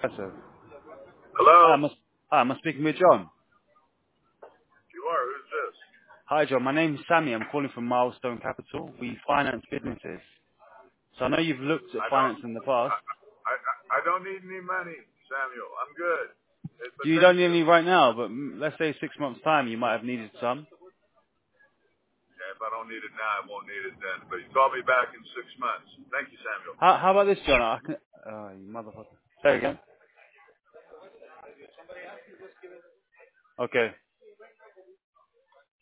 Yes, sir. Hi, Hello? I'm speaking with John. You are. Who's this? Hi, John. My name's Sammy. I'm calling from Milestone Capital. We finance businesses. So I know you've looked at I don't. finance in the past. I don't need any money, Samuel. I'm good. But You thank don't need you. any right now, but let's say 6 months' time, you might have needed some. Yeah, if I don't need it now, I won't need it then. But you call me back in 6 months. Thank you, Samuel. How about this, John? You motherfucker. Say again. Okay.